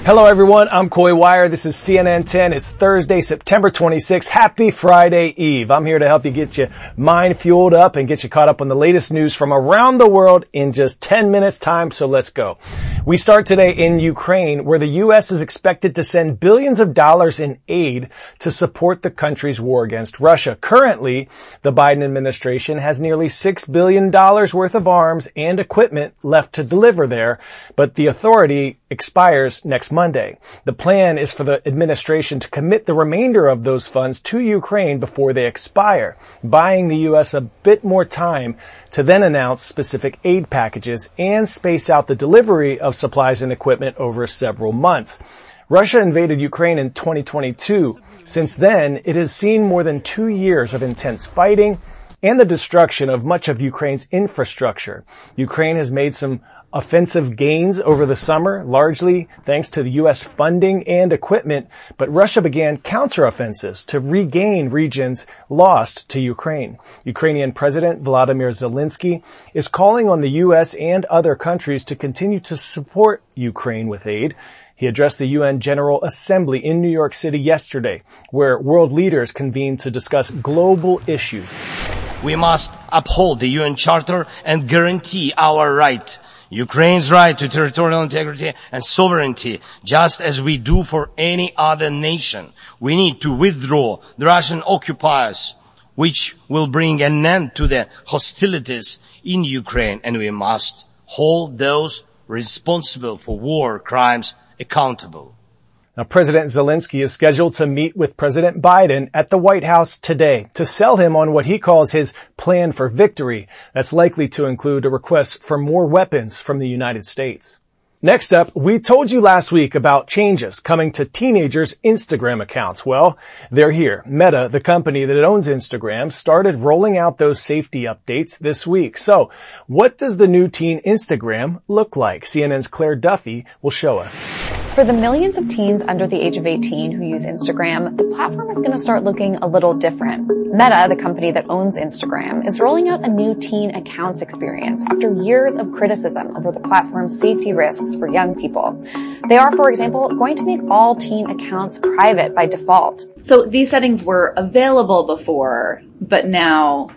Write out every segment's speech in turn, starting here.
Hello everyone, I'm Coy Wire. This is CNN 10. It's Thursday, September 26th. Happy Friday Eve. I'm here to help you get your mind fueled up and get you caught up on the latest news from around the world in just 10 minutes time, so let's go. We start today in Ukraine, where the U.S. is expected to send billions of dollars in aid to support the country's war against Russia. Currently, the Biden administration has nearly $6 billion worth of arms and equipment left to deliver there, but the authority expires next Monday. The plan is for the administration to commit the remainder of those funds to Ukraine before they expire, buying the U.S. a bit more time to then announce specific aid packages and space out the delivery of supplies and equipment over several months. Russia invaded Ukraine in 2022. Since then, it has seen more than 2 years of intense fighting and the destruction of much of Ukraine's infrastructure. Ukraine has made some offensive gains over the summer, largely thanks to the U.S. funding and equipment, but Russia began counteroffensives to regain regions lost to Ukraine. Ukrainian President Volodymyr Zelensky is calling on the U.S. and other countries to continue to support Ukraine with aid. He addressed the UN General Assembly in New York City yesterday, where world leaders convened to discuss global issues. We must uphold the UN Charter and guarantee our right, Ukraine's right to territorial integrity and sovereignty, just as we do for any other nation. We need to withdraw the Russian occupiers, which will bring an end to the hostilities in Ukraine, and we must hold those responsible for war crimes accountable. Now, President Zelensky is scheduled to meet with President Biden at the White House today to sell him on what he calls his plan for victory. That's likely to include a request for more weapons from the United States. Next up, we told you last week about changes coming to teenagers' Instagram accounts. Well, they're here. Meta, the company that owns Instagram, started rolling out those safety updates this week. So, what does the new teen Instagram look like? CNN's Claire Duffy will show us. For the millions of teens under the age of 18 who use Instagram, the platform is going to start looking a little different. Meta, the company that owns Instagram, is rolling out a new teen accounts experience after years of criticism over the platform's safety risks for young people. They are, for example, going to make all teen accounts private by default. So these settings were available before, but now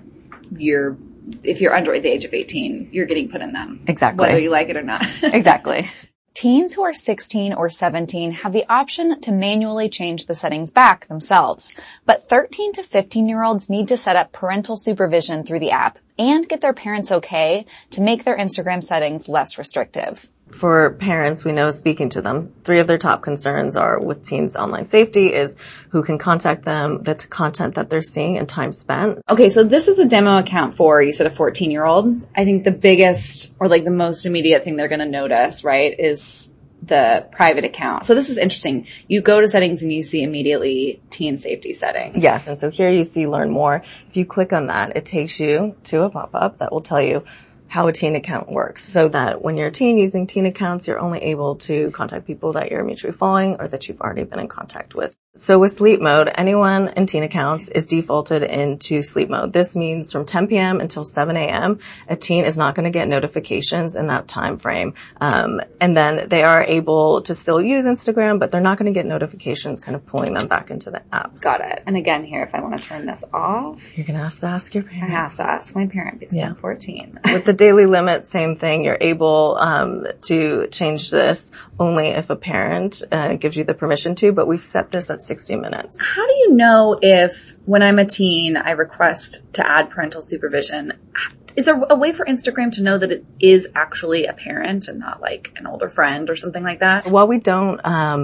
if you're under the age of 18, you're getting put in them. Exactly. Whether you like it or not. Exactly. Teens who are 16 or 17 have the option to manually change the settings back themselves. But 13 to 15-year-olds need to set up parental supervision through the app and get their parents okay to make their Instagram settings less restrictive. For parents, we know speaking to them, 3 of their top concerns are with teens' online safety is who can contact them, the content that they're seeing, and time spent. Okay, so this is a demo account for, you said, a 14-year-old. I think the biggest or the most immediate thing they're going to notice, right, is the private account. So this is interesting. You go to settings and you see immediately teen safety settings. Yes, and so here you see learn more. If you click on that, it takes you to a pop-up that will tell you how a teen account works, so that when you're a teen using teen accounts, you're only able to contact people that you're mutually following or that you've already been in contact with. So with sleep mode, anyone in teen accounts is defaulted into sleep mode. This means from 10 p.m. until 7 a.m., a teen is not going to get notifications in that time frame. And then they are able to still use Instagram, but they're not going to get notifications kind of pulling them back into the app. Got it. And again, here, if I want to turn this off, you're going to have to ask your parent. I have to ask my parent because I'm 14. With the daily limit, same thing. You're able to change this only if a parent gives you the permission to, but we've set this at 60 minutes. How do you know if, when I'm a teen, I request to add parental supervision? Is there a way for Instagram to know that it is actually a parent and not like an older friend or something like that? While we don't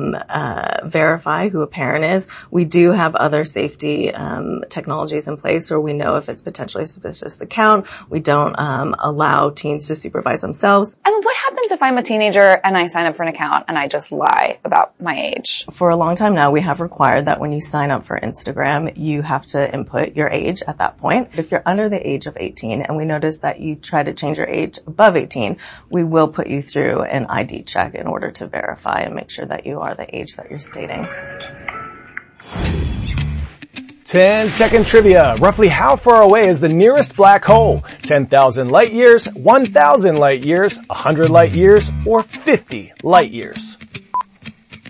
verify who a parent is, we do have other safety technologies in place where we know if it's potentially a suspicious account. We don't allow teens to supervise themselves. I mean, what happens if I'm a teenager and I sign up for an account and I just lie about my age? For a long time now, we have required that when you sign up for Instagram, you have to input your age at that point. If you're under the age of 18 and we notice that you try to change your age above 18, we will put you through an ID check in order to verify and make sure that you are the age that you're stating. 10-second trivia. Roughly how far away is the nearest black hole? 10,000 light years, 1,000 light years, 100 light years, or 50 light years?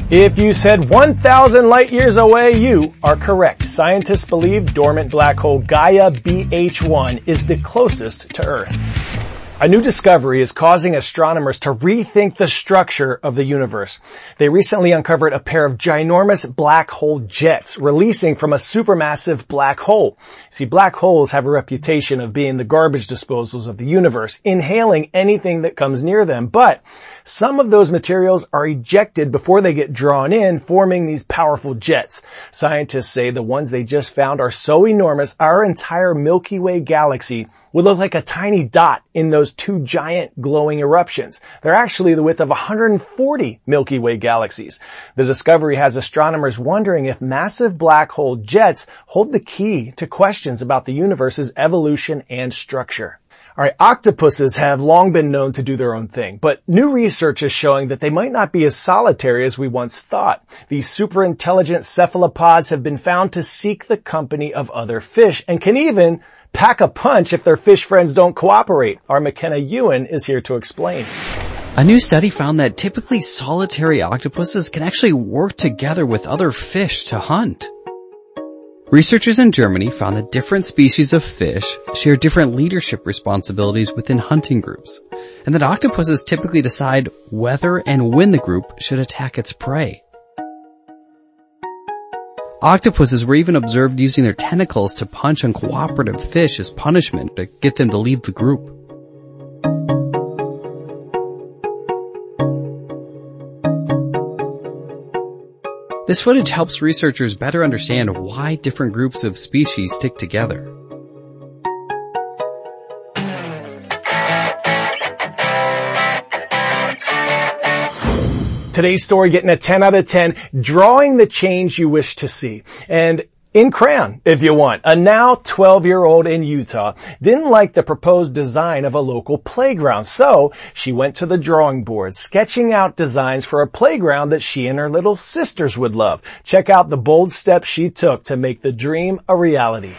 If you said 1,000 light years away, you are correct. Scientists believe dormant black hole Gaia BH1 is the closest to Earth. A new discovery is causing astronomers to rethink the structure of the universe. They recently uncovered a pair of ginormous black hole jets releasing from a supermassive black hole. See, black holes have a reputation of being the garbage disposals of the universe, inhaling anything that comes near them, but some of those materials are ejected before they get drawn in, forming these powerful jets. Scientists say the ones they just found are so enormous, our entire Milky Way galaxy would look like a tiny dot in those two giant glowing eruptions. They're actually the width of 140 Milky Way galaxies. The discovery has astronomers wondering if massive black hole jets hold the key to questions about the universe's evolution and structure. Alright, octopuses have long been known to do their own thing, but new research is showing that they might not be as solitary as we once thought. These super intelligent cephalopods have been found to seek the company of other fish and can even pack a punch if their fish friends don't cooperate. Our McKenna Ewan is here to explain. A new study found that typically solitary octopuses can actually work together with other fish to hunt. Researchers in Germany found that different species of fish share different leadership responsibilities within hunting groups, and that octopuses typically decide whether and when the group should attack its prey. Octopuses were even observed using their tentacles to punch uncooperative fish as punishment to get them to leave the group. This footage helps researchers better understand why different groups of species stick together. Today's story getting a 10 out of 10, drawing the change you wish to see. And in crayon, if you want. A now 12-year-old in Utah didn't like the proposed design of a local playground, so she went to the drawing board, sketching out designs for a playground that she and her little sisters would love. Check out the bold steps she took to make the dream a reality.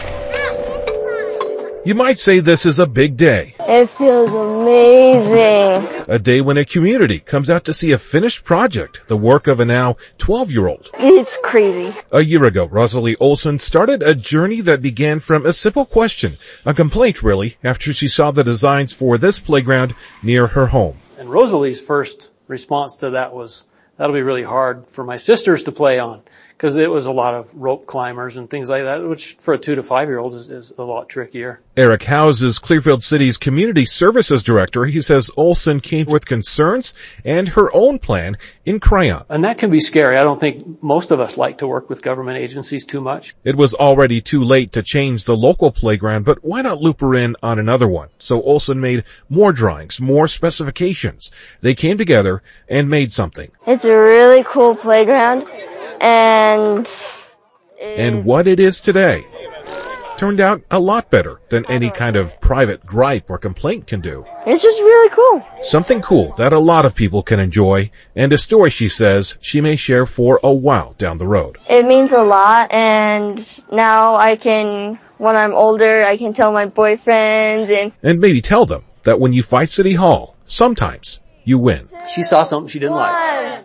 You might say this is a big day. It feels amazing. A day when a community comes out to see a finished project, the work of a now 12-year-old. It's crazy. A year ago, Rosalie Olson started a journey that began from a simple question, a complaint really, after she saw the designs for this playground near her home. And Rosalie's first response to that was, that'll be really hard for my sisters to play on. Because it was a lot of rope climbers and things like that, which for a 2 to 5 year old is a lot trickier. Eric Howes is Clearfield City's Community Services Director. He says Olson came with concerns and her own plan in crayon. And that can be scary. I don't think most of us like to work with government agencies too much. It was already too late to change the local playground, but why not loop her in on another one? So Olson made more drawings, more specifications. They came together and made something. It's a really cool playground. And what it is today turned out a lot better than any kind of private gripe or complaint can do. It's just really cool. Something cool that a lot of people can enjoy, and a story she says she may share for a while down the road. It means a lot, and now when I'm older, I can tell my boyfriends and maybe tell them that when you fight City Hall, sometimes you win. She saw something she didn't like.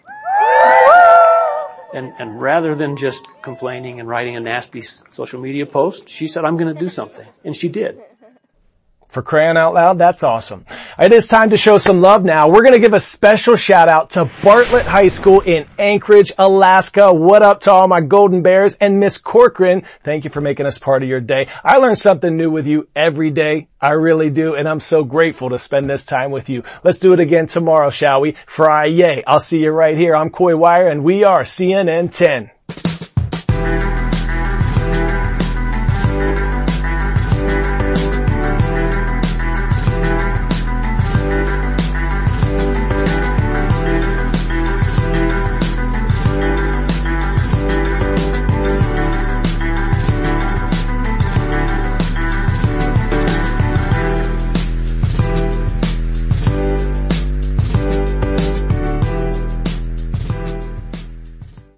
And rather than just complaining and writing a nasty social media post, she said, I'm going to do something. And she did. For crying out loud, that's awesome. It is time to show some love now. We're going to give a special shout out to Bartlett High School in Anchorage, Alaska. What up to all my Golden Bears and Miss Corcoran. Thank you for making us part of your day. I learn something new with you every day. I really do. And I'm so grateful to spend this time with you. Let's do it again tomorrow, shall we? Friday. I'll see you right here. I'm Coy Wire and we are CNN 10.